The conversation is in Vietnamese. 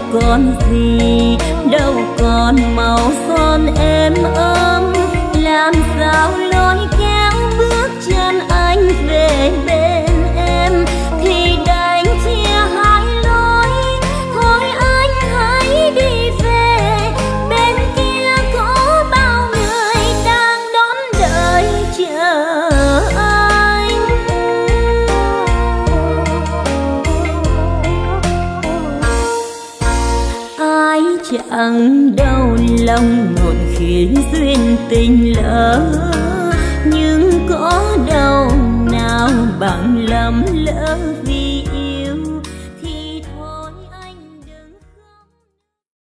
còn gì, đâu còn màu son êm ấm. Làm sao lôi kéo bước chân anh về bên em, thì đành chia hai lối. Thôi anh hãy đi về, bên kia có bao người đang đón đợi chờ anh. Ai chẳng đau lòng một khi duyên tình lỡ, nhưng có đâu nào bằng lầm lỡ vì